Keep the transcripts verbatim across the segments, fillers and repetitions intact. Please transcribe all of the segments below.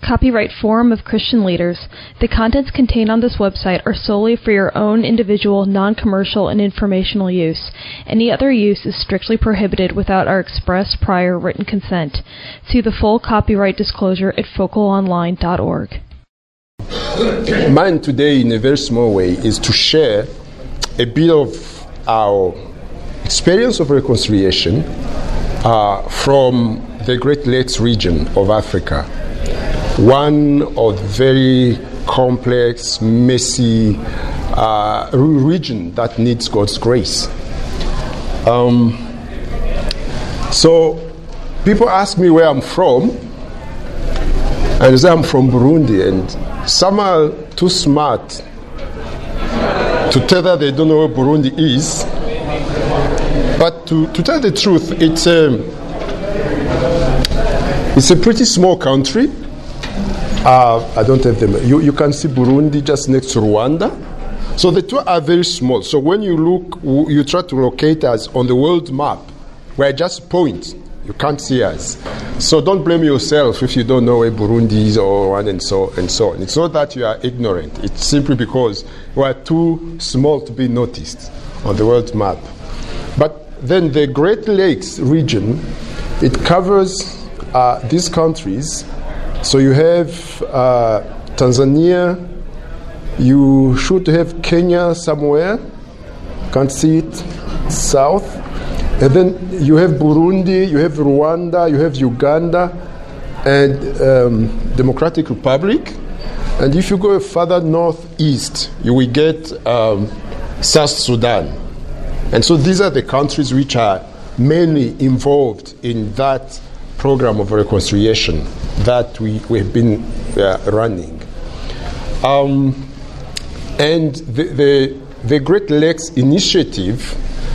Copyright Forum of Christian Leaders. The contents contained on this website are solely for your own individual, non-commercial, and informational use. Any other use is strictly prohibited without our express prior written consent. See the full copyright disclosure at focal online dot org. Mine today, in a very small way, is to share a bit of our experience of reconciliation uh, from the Great Lakes region of Africa. One of the very complex, messy uh, region that needs God's grace. Um, so people ask me where I'm from, and I say I'm from Burundi, and some are too smart to tell that they don't know where Burundi is. But to, to tell the truth, it's a, it's a pretty small country. Uh, I don't have them. You, you can see Burundi just next to Rwanda. So the two are very small. So when you look, you try to locate us on the world map, where just point, you can't see us. So don't blame yourself if you don't know where Burundi is or one and so and so on. It's not that you are ignorant. It's simply because we are too small to be noticed on the world map. But then the Great Lakes region, it covers uh, these countries. So you have uh, Tanzania, you should have Kenya somewhere, can't see it, south. And then you have Burundi, you have Rwanda, you have Uganda, and um, Democratic Republic. And if you go further northeast, you will get um, South Sudan. And so these are the countries which are mainly involved in that program of reconciliation that we, we have been uh, running. Um, and the, the, the Great Lakes Initiative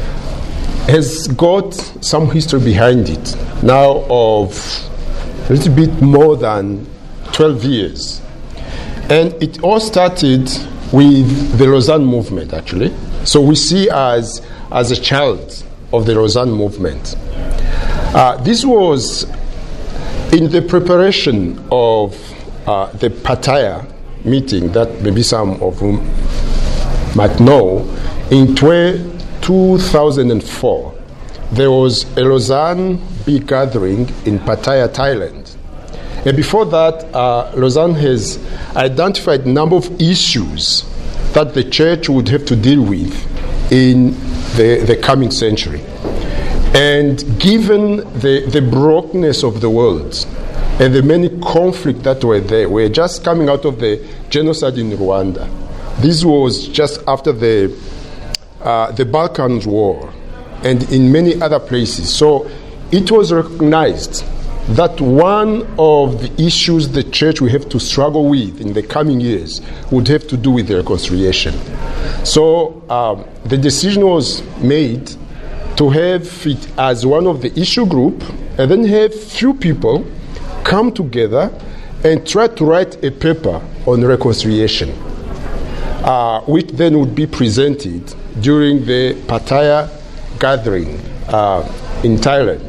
has got some history behind it now of a little bit more than twelve years. And it all started with the Lausanne movement, actually. So we see as, as a child of the Lausanne movement. Uh, this was in the preparation of uh, the Pattaya meeting that maybe some of whom might know. In two thousand four, there was a Lausanne big gathering in Pattaya, Thailand. And before that, uh, Lausanne has identified a number of issues that the church would have to deal with in the, the coming century. And given the, the brokenness of the world and the many conflicts that were there, we're just coming out of the genocide in Rwanda. This was just after the uh, the Balkans War and in many other places. So it was recognized that one of the issues the church will have to struggle with in the coming years would have to do with the reconciliation. So um, the decision was made to have it as one of the issue group, and then have few people come together and try to write a paper on reconciliation, uh, which then would be presented during the Pattaya gathering uh, in Thailand.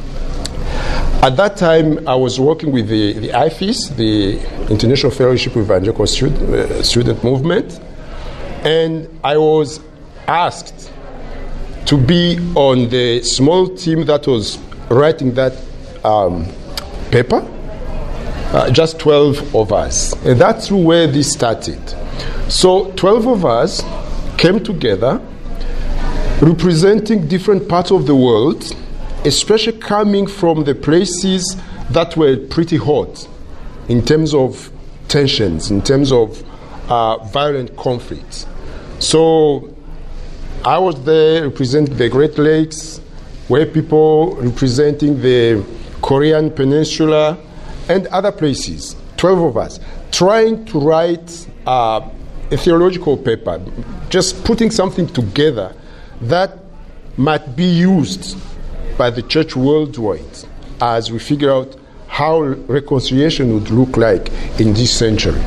At that time, I was working with the, the I F E S, the International Fellowship of Evangelical Student, uh, Student Movement, and I was asked to be on the small team that was writing that um, paper, uh, just twelve of us. And that's where this started. So twelve of us came together, representing different parts of the world, especially coming from the places that were pretty hot in terms of tensions, in terms of uh, violent conflicts. So I was there representing the Great Lakes, where people representing the Korean Peninsula and other places, twelve of us, trying to write uh, a theological paper, just putting something together that might be used by the church worldwide as we figure out how reconciliation would look like in this century.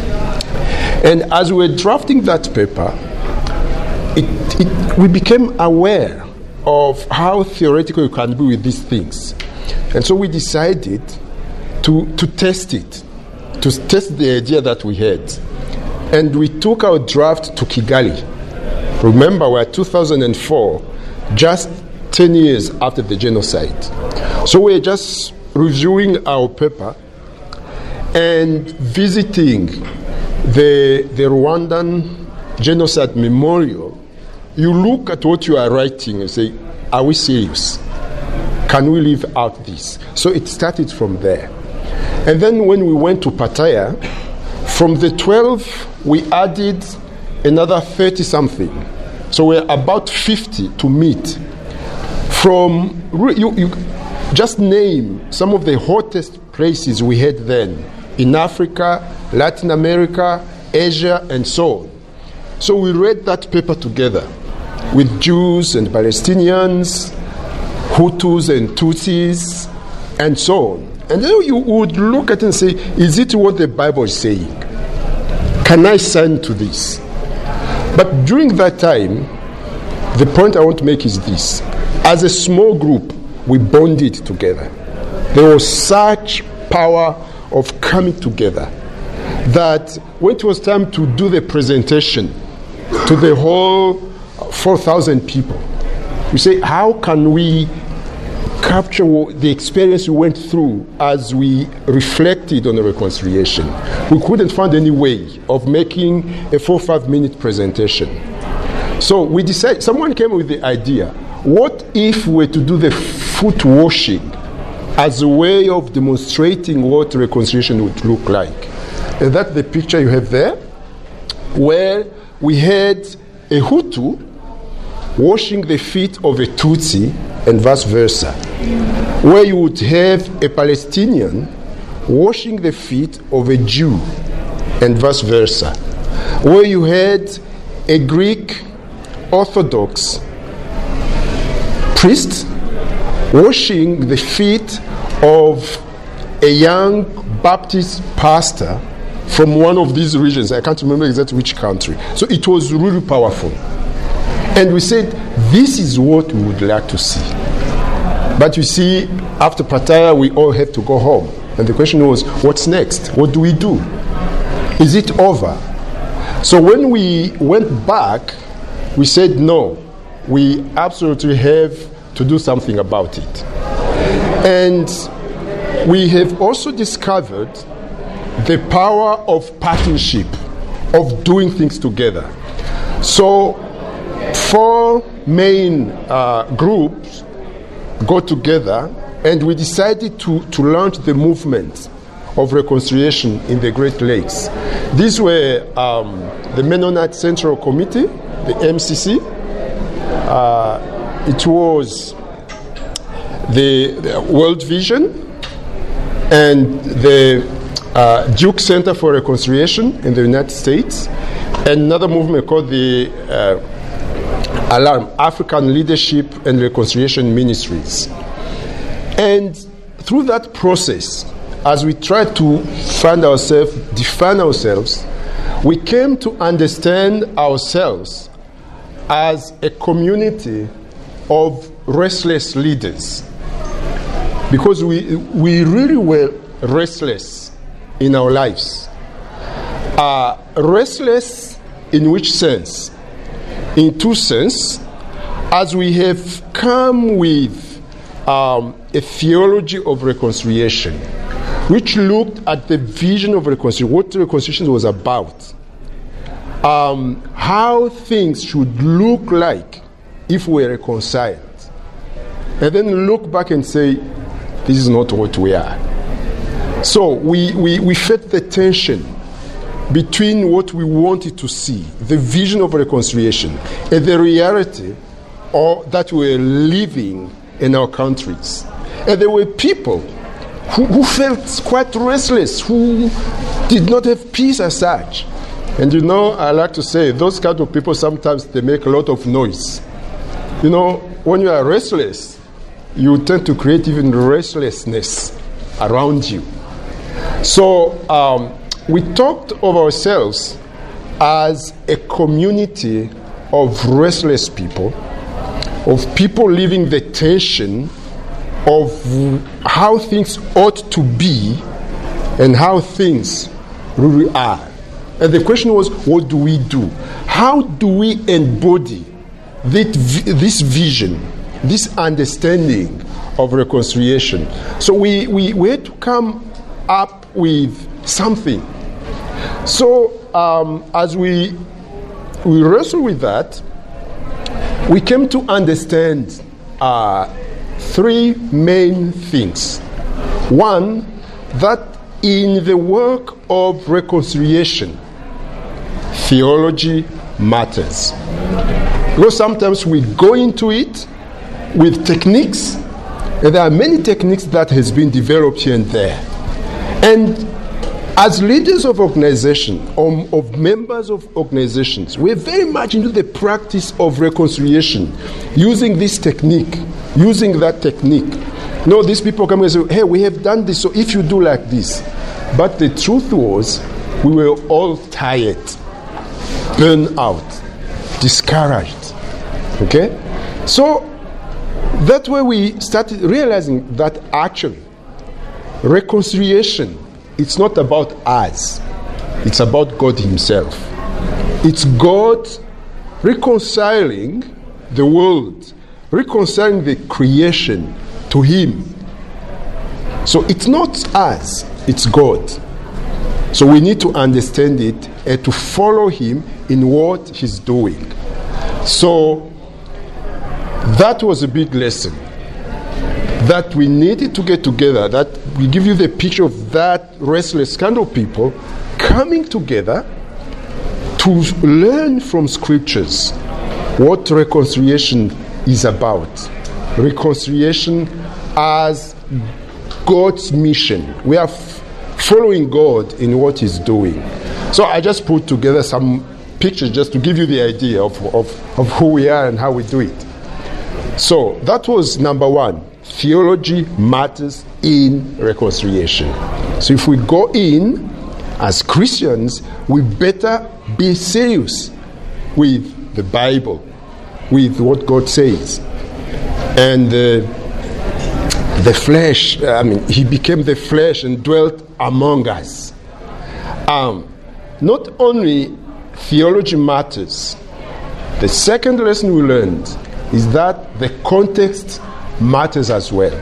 And as we were drafting that paper, it, it, we became aware of how theoretical you can be with these things. And so we decided to, to test it to test the idea that we had. And we took our draft to Kigali. Remember, we're two thousand four, just ten years after the genocide. So we're just reviewing our paper and visiting the, the Rwandan Genocide Memorial. You look at what you are writing and say, are we serious? Can we leave out this? So it started from there. And then when we went to Pattaya, from the twelve, we added another thirty-something. So we're about fifty to meet. From, you, you just name some of the hottest places we had then in Africa, Latin America, Asia, and so on. So we read that paper together with Jews and Palestinians, Hutus and Tutsis, and so on. And then you would look at it and say, is it what the Bible is saying? Can I sign to this? But during that time, the point I want to make is this. As a small group, we bonded together. There was such power of coming together that when it was time to do the presentation to the whole four thousand people, we say, how can we capture the experience we went through as we reflected on the reconciliation? We couldn't find any way of making a four or five minute presentation. So we decided, someone came with the idea, what if we were to do the foot washing as a way of demonstrating what reconciliation would look like? And that's the picture you have there, where we had a Hutu washing the feet of a Tutsi and vice versa, where you would have a Palestinian washing the feet of a Jew and vice versa, where you had a Greek Orthodox priest washing the feet of a young Baptist pastor from one of these regions. I can't remember exactly which country. So it was really powerful. And we said, this is what we would like to see. But you see, after Pattaya, we all had to go home. And the question was, what's next? What do we do? Is it over? So when we went back, we said, no, we absolutely have to do something about it. And we have also discovered the power of partnership, of doing things together. So four main uh, groups got together and we decided to, to launch the movement of reconciliation in the Great Lakes. These were um, the Mennonite Central Committee, the M C C. Uh, it was the, the World Vision and the uh, Duke Center for Reconciliation in the United States, and another movement called the uh, ALARM, African Leadership and Reconciliation Ministries. And through that process, as we tried to find ourselves, define ourselves, we came to understand ourselves as a community of restless leaders. Because we, we really were restless in our lives. Uh, restless in which sense? In two senses, as we have come with um, a theology of reconciliation, which looked at the vision of reconciliation, what reconciliation was about, um, how things should look like if we are reconciled, and then look back and say, this is not what we are. So we, we, we felt the tension between what we wanted to see, the vision of reconciliation, and the reality or that we were living in our countries. And there were people who, who felt quite restless, who did not have peace as such. And you know, I like to say, those kind of people, sometimes they make a lot of noise. You know, when you are restless, you tend to create even restlessness around you. So um, we talked of ourselves as a community of restless people, of people living the tension of how things ought to be and how things really are. And the question was, what do we do? How do we embody this vision, this understanding of reconciliation? So we, we, we had to come up with something. So um, as we, we wrestle with that, we came to understand uh, three main things. One, that in the work of reconciliation, theology matters. Because sometimes we go into it with techniques, and there are many techniques that has been developed here and there. And as leaders of organization, or of members of organizations, we're very much into the practice of reconciliation, using this technique, using that technique. No, these people come and say, hey, we have done this, so if you do like this. But the truth was, we were all tired, burned out, discouraged. Okay? So, that's where we started realizing that actually, reconciliation, it's not about us. It's about God Himself. It's God reconciling the world, reconciling the creation to Him. So it's not us, it's God. So we need to understand it and to follow Him in what He's doing. So that was a big lesson, that we needed to get together, that we give you the picture of that restless kind of people coming together to learn from scriptures what reconciliation is about. Reconciliation as God's mission. We are f- following God in what He's doing. So I just put together some pictures just to give you the idea of, of, of who we are and how we do it. So that was number one. Theology matters in reconciliation. So if we go in as Christians, we better be serious with the Bible, with what God says. And uh, the flesh, I mean, He became the flesh and dwelt among us. Um, not only theology matters, the second lesson we learned is that the context matters as well.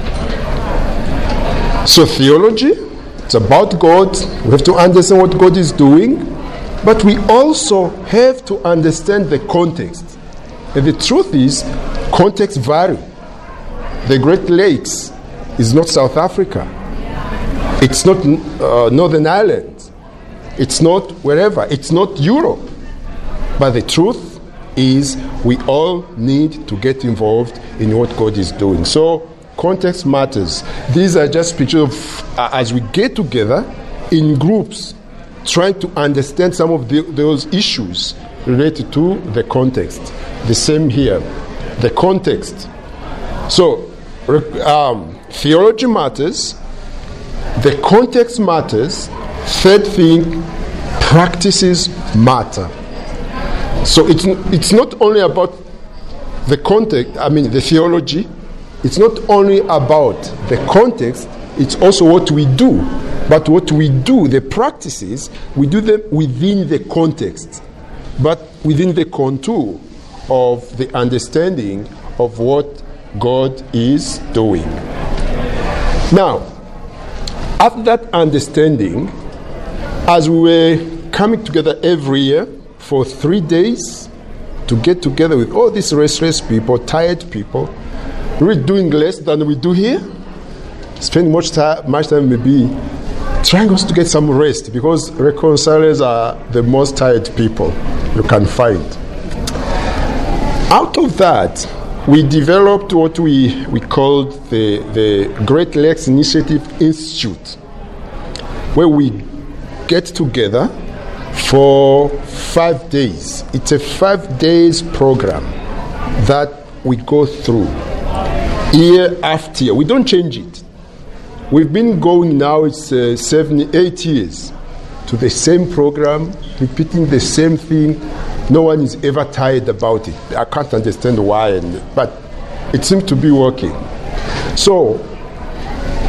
So theology, it's about God. We have to understand what God is doing, but we also have to understand the context. And the truth is, context vary. The Great Lakes is not South Africa. It's not uh, Northern Ireland. It's not wherever. It's not Europe. But the truth is, we all need to get involved in what God is doing. So, context matters. These are just pictures of, uh, as we get together in groups, trying to understand some of the, those issues related to the context. The same here. The context. So, um, theology matters. The context matters. Third thing, practices matter. So it's it's not only about the context, I mean the theology, it's not only about the context, it's also what we do. But what we do, the practices, we do them within the context, but within the contour of the understanding of what God is doing. Now, after that understanding, as we were coming together every year for three days to get together with all these restless people, tired people, we're doing less than we do here, spend much time, much time maybe trying also to get some rest, because reconcilers are the most tired people you can find. Out of that, we developed what we, we called the, the Great Lakes Initiative Institute, where we get together for five days. It's a five days program that we go through year after year. We don't change it. We've been going now, it's uh, seven, eight years to the same program, repeating the same thing. No one is ever tired about it. I can't understand why, and, but it seems to be working. So,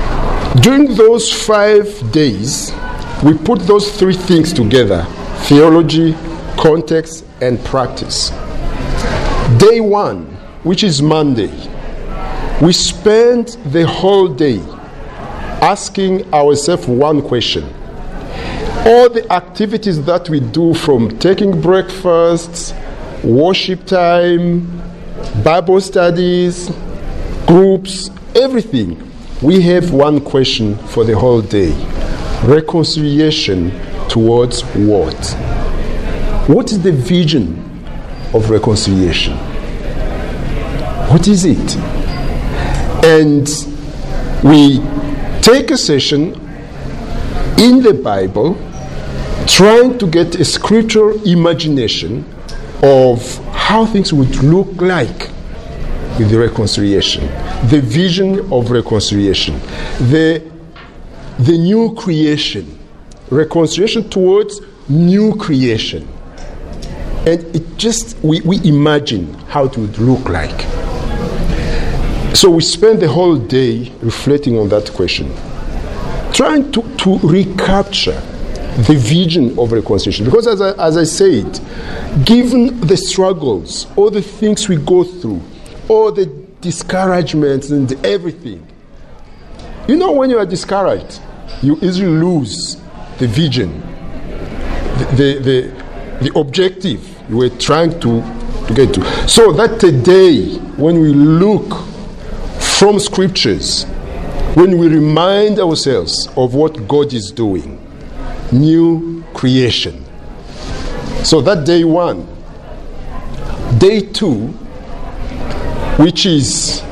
During those five days, we put those three things together: theology, context, and practice. Day one, which is Monday, we spend the whole day asking ourselves one question. All the activities that we do, from taking breakfast, worship time, Bible studies, groups, everything, we have one question for the whole day: reconciliation towards what? What is the vision of reconciliation? What is it? And we take a session in the Bible trying to get a scriptural imagination of how things would look like with the reconciliation, the vision of reconciliation, the, the new creation, reconciliation towards new creation. And it just, we, we imagine how it would look like. So we spend the whole day reflecting on that question, trying to, to recapture the vision of reconciliation. Because as I, as I said, given the struggles, all the things we go through, all the discouragements and everything, you know, when you are discouraged, you easily lose the vision, the, the, the, the objective you were trying to, to get to. So that today, when we look from scriptures, when we remind ourselves of what God is doing, new creation. So that day one. Day two, which is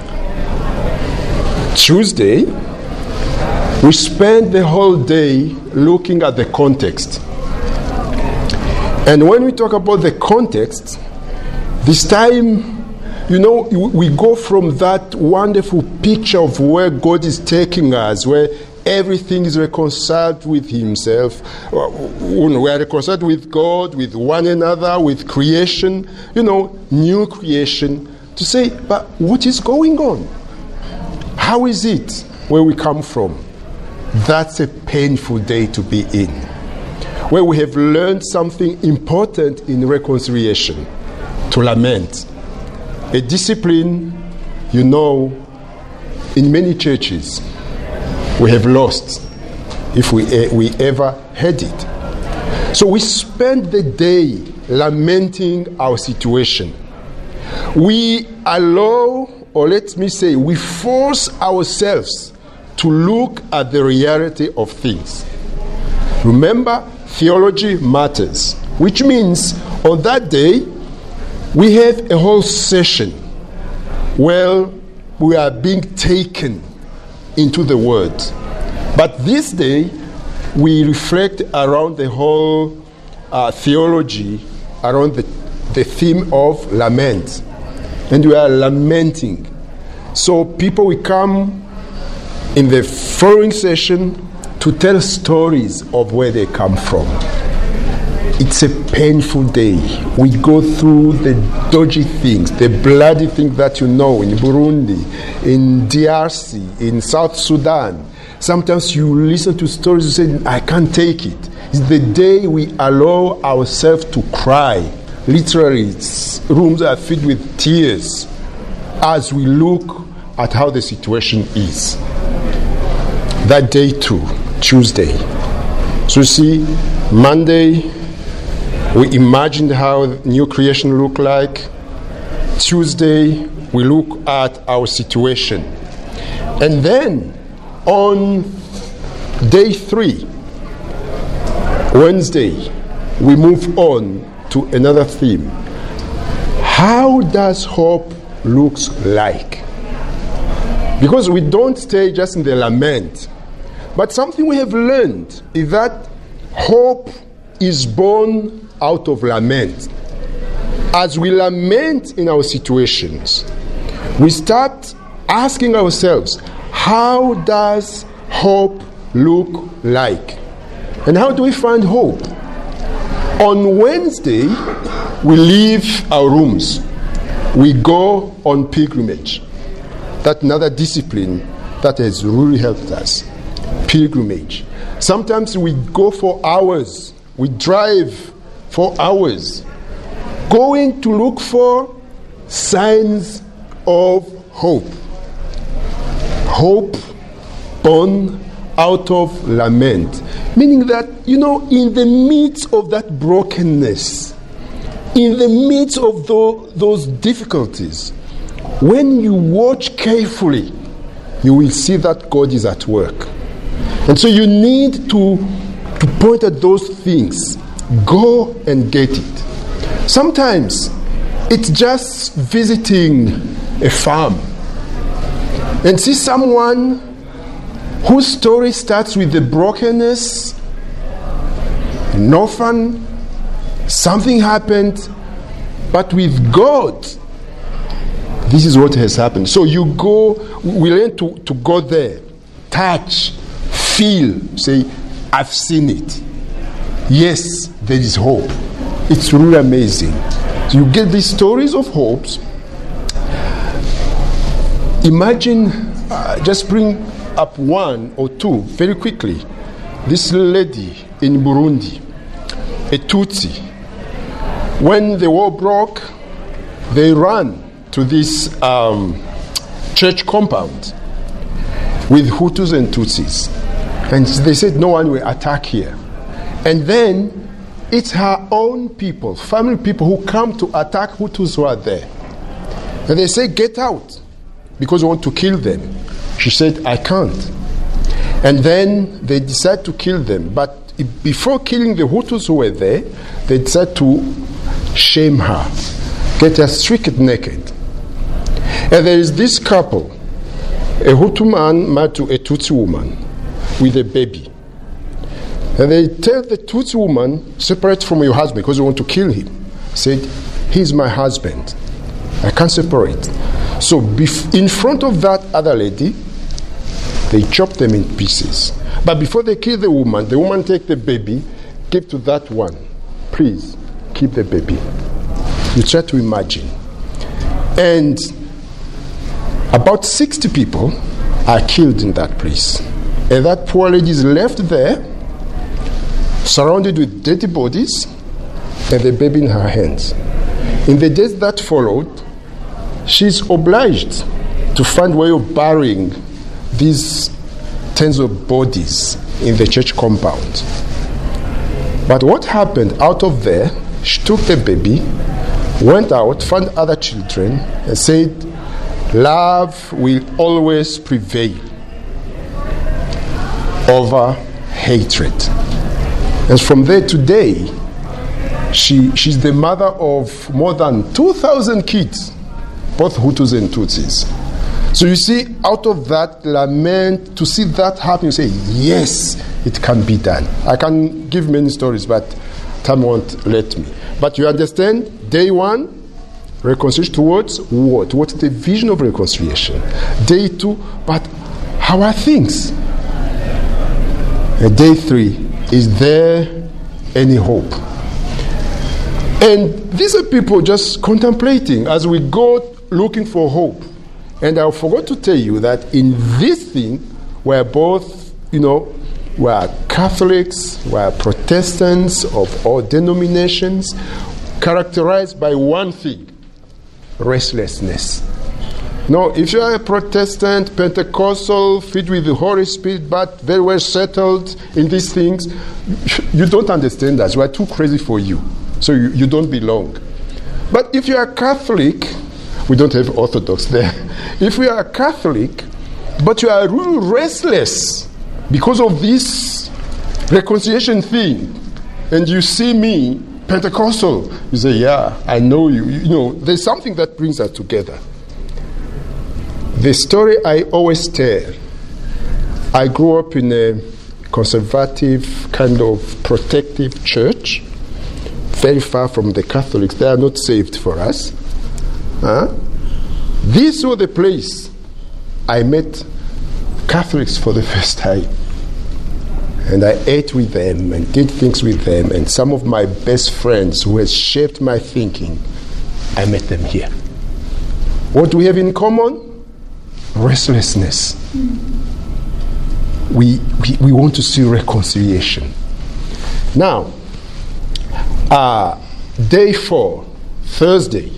Tuesday, we spend the whole day looking at the context. And when we talk about the context, this time, you know, we go from that wonderful picture of where God is taking us, where everything is reconciled with Himself. We are reconciled with God, with one another, with creation, you know, new creation. To say, but what is going on? How is it where we come from? That's a painful day to be in, where we have learned something important in reconciliation, to lament. A discipline, you know, in many churches we have lost, if we, uh, we ever had it. So we spend the day lamenting our situation. We allow, or let me say, we force ourselves to look at the reality of things. Remember, theology matters, which means on that day, we have a whole session where we are being taken into the Word. But this day, we reflect around the whole uh, theology, around the, the theme of lament. And we are lamenting. So people will come in the following session to tell stories of where they come from. It's a painful day. We go through the dodgy things, the bloody things that you know in Burundi, in D R C, in South Sudan. Sometimes you listen to stories, you say, I can't take it. It's the day we allow ourselves to cry. Literally, rooms are filled with tears as we look at how the situation is. That day too, Tuesday. So you see, Monday, we imagined how new creation looked like. Tuesday, we look at our situation. And then, on day three, Wednesday, we move on to another theme. How does hope looks like? Because we don't stay just in the lament, but something we have learned is that hope is born out of lament. As we lament in our situations, we start asking ourselves, how does hope look like? And how do we find hope? On Wednesday, we leave our rooms. We go on pilgrimage. That's another discipline that has really helped us. pilgrimage. Sometimes we go for hours. We drive for hours, going to look for signs of hope. Hope born out of lament. Meaning that, you know, in the midst of that brokenness, in the midst of the, those difficulties, when you watch carefully, you will see that God is at work. And so you need to, to point at those things. Go and get it. Sometimes it's just visiting a farm and see someone whose story starts with the brokenness, an orphan, something happened, but with God, this is what has happened. So you go, we learn to, to go there, touch, feel, say, I've seen it. Yes, there is hope. It's really amazing. So you get these stories of hopes. Imagine, uh, just bring up one or two very quickly. This lady in Burundi, a Tutsi, when the war broke, they ran to this um, church compound with Hutus and Tutsis. And they said no one will attack here. And then it's her own people, family people, who come to attack Hutus who are there. And they say, get out, because we want to kill them. She said, I can't. And then they decide to kill them. But before killing the Hutus who were there, they decide to shame her, get her stripped naked. And there is this couple, a Hutu man married to a Tutsi woman with a baby. And they tell the Tutsi woman, separate from your husband because you want to kill him. Said, he's my husband. I can't separate. So bef- in front of that other lady, they chop them in pieces. But before they kill the woman, the woman take the baby, give to that one. Please, keep the baby. You try to imagine. And about sixty people are killed in that place. And that poor lady is left there, surrounded with dirty bodies, and the baby in her hands. In the days that followed, she's obliged to find a way of burying these tens of bodies in the church compound. But what happened out of there, she took the baby, went out, found other children, and said, love will always prevail over hatred. And from there today, she she's the mother of more than two thousand kids, both Hutus and Tutsis. So you see, out of that lament, to see that happen, you say, yes, it can be done. I can give many stories, but time won't let me. But you understand, day one, reconciliation towards what? What's the vision of reconciliation? Day two, but how are things? And day three, is there any hope? And these are people just contemplating as we go looking for hope. And I forgot to tell you that in this thing, we're both, you know, we're Catholics, we're Protestants of all denominations, characterized by one thing: restlessness. No, if you are a Protestant, Pentecostal, filled with the Holy Spirit, but very well settled in these things, you don't understand us. We are too crazy for you. So you, you don't belong. But if you are Catholic, we don't have Orthodox there. If you are Catholic, but you are really restless because of this reconciliation thing, and you see me, Pentecostal, you say, yeah, I know you. You know, there's something that brings us together. The story I always tell, I grew up in a conservative, kind of protective church, very far from the Catholics. They are not saved for us. Huh? This was the place I met Catholics for the first time. And I ate with them and did things with them. And some of my best friends who has shaped my thinking, I met them here. What do we have in common? Restlessness. we, we, we want to see reconciliation. Now, uh, day four, Thursday,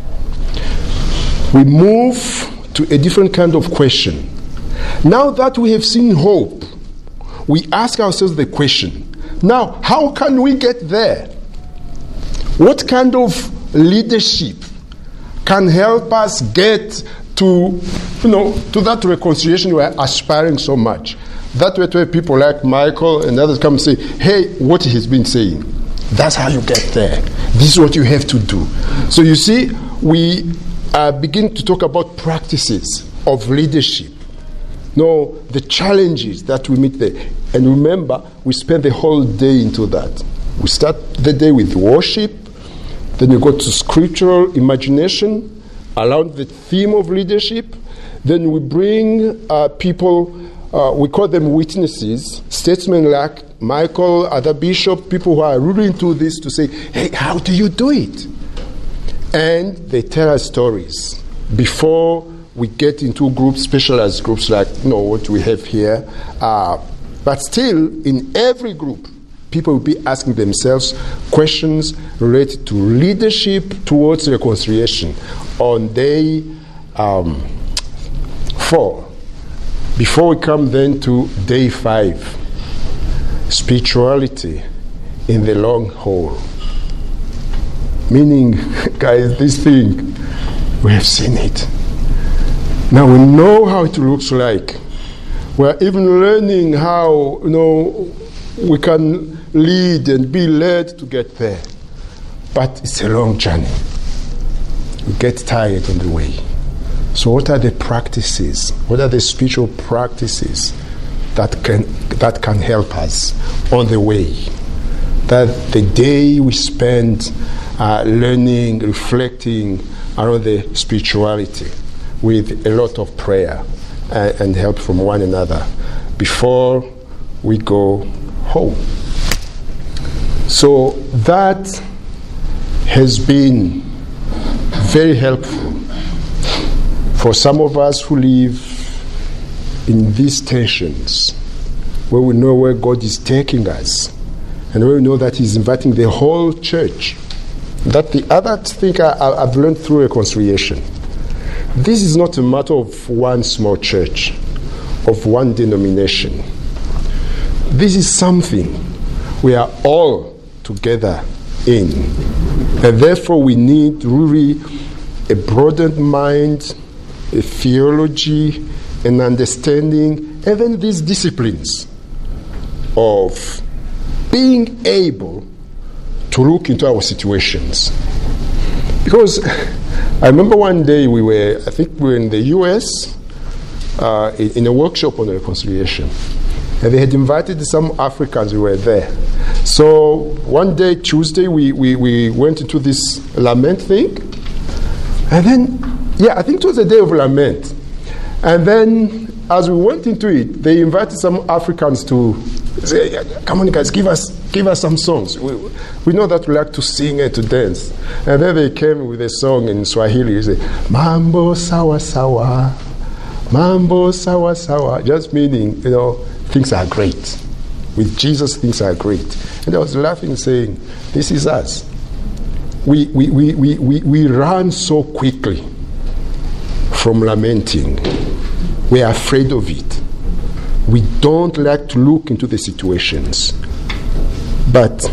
we move to a different kind of question. Now that we have seen hope, we ask ourselves the question, now how can we get there? What kind of leadership can help us get to, you know, to that reconciliation we're aspiring so much? That way, where people like Michael and others come and say, hey, what he's been saying, that's how you get there. This is what you have to do. So you see, we uh, begin to talk about practices of leadership. No, the challenges that we meet there. And remember, we spend the whole day into that. We start the day with worship, then we go to scriptural imagination around the theme of leadership. Then we bring uh, people, uh, we call them witnesses, statesmen like Michael, other bishops, people who are really into this to say, hey, how do you do it? And they tell us stories before we get into groups, specialized groups like, you know, what we have here. Uh, but still, in every group, people will be asking themselves questions related to leadership towards reconciliation. On day um, four, before we come then to day five, spirituality in the long haul. Meaning, guys, this thing, we have seen it. Now we know how it looks like. We're even learning how, you know, we can lead and be led to get there. But it's a long journey. We get tired on the way. So what are the practices? What are the spiritual practices that can that can help us on the way? That the day we spend uh, learning, reflecting around the spirituality, with a lot of prayer and, and help from one another before we go home. So that has been very helpful for some of us who live in these tensions, where we know where God is taking us and where we know that He's inviting the whole church. That the other thing I, I've learned through reconciliation, this is not a matter of one small church, of one denomination. This is something we are all together in. And therefore we need really a broadened mind, a theology, an understanding, and then these disciplines of being able to look into our situations. Because I remember one day we were, I think we were in the U S uh, in a workshop on reconciliation. And they had invited some Africans who were there. So one day, Tuesday, we, we, we went into this lament thing. And then, yeah, I think it was a day of lament. And then as we went into it, they invited some Africans to say, come on guys, give us give us some songs. We, we know that we like to sing and to dance. And then they came with a song in Swahili. They say, Mambo sawa sawa, Mambo sawa sawa. Just meaning, you know, things are great. With Jesus, things are great. And I was laughing, saying, this is us. We, we, we, we, we, we run so quickly from lamenting. We are afraid of it. We don't like to look into the situations. But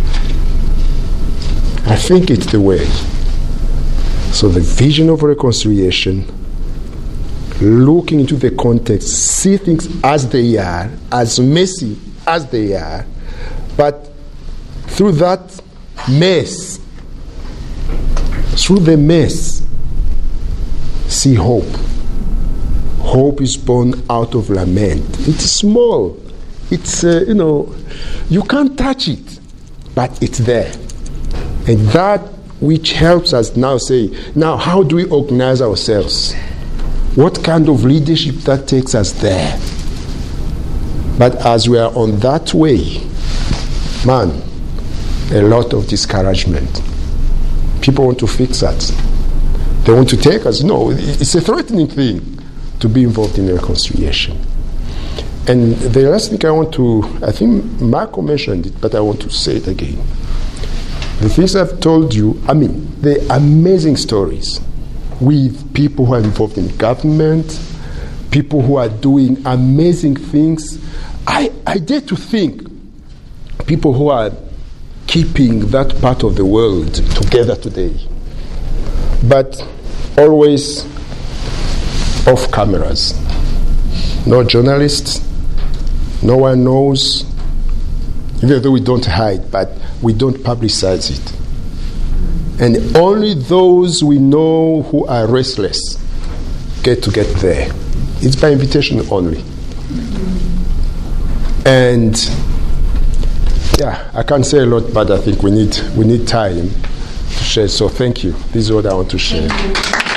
I think it's the way. So the vision of reconciliation, looking into the context, see things as they are, as messy as they are, but through that mess, through the mess, see hope. Hope is born out of lament. It's small. It's, uh, you know, you can't touch it, but it's there. And that which helps us now say, now how do we organize ourselves? What kind of leadership that takes us there? But as we are on that way, man, a lot of discouragement. People want to fix us. They want to take us. No, it's a threatening thing to be involved in reconciliation. And the last thing I want to, I think Marco mentioned it, but I want to say it again. The things I've told you, I mean, they're amazing stories with people who are involved in government, people who are doing amazing things. I, I dare to think people who are keeping that part of the world together today, but always off cameras. No journalists, no one knows, even though we don't hide, but we don't publicize it. And only those we know who are restless get to get there. It's by invitation only. And yeah, I can't say a lot, but I think we need we need time to share. So thank you. This is what I want to share.